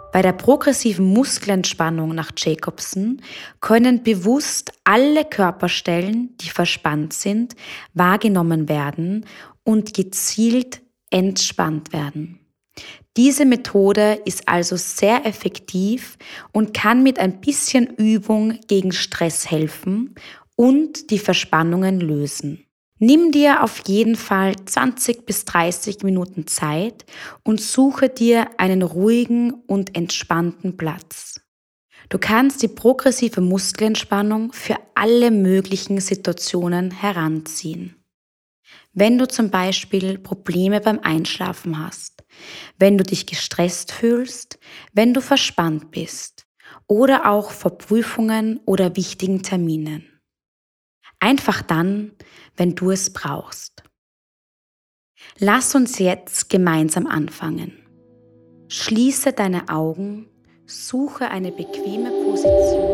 Bei der progressiven Muskelentspannung nach Jacobson können bewusst alle Körperstellen, die verspannt sind, wahrgenommen werden und gezielt entspannt werden. Diese Methode ist also sehr effektiv und kann mit ein bisschen Übung gegen Stress helfen und die Verspannungen lösen. Nimm dir auf jeden Fall 20 bis 30 Minuten Zeit und suche dir einen ruhigen und entspannten Platz. Du kannst die progressive Muskelentspannung für alle möglichen Situationen heranziehen. Wenn du zum Beispiel Probleme beim Einschlafen hast, wenn du dich gestresst fühlst, wenn du verspannt bist oder auch vor Prüfungen oder wichtigen Terminen. Einfach dann, wenn du es brauchst. Lass uns jetzt gemeinsam anfangen. Schließe deine Augen, suche eine bequeme Position.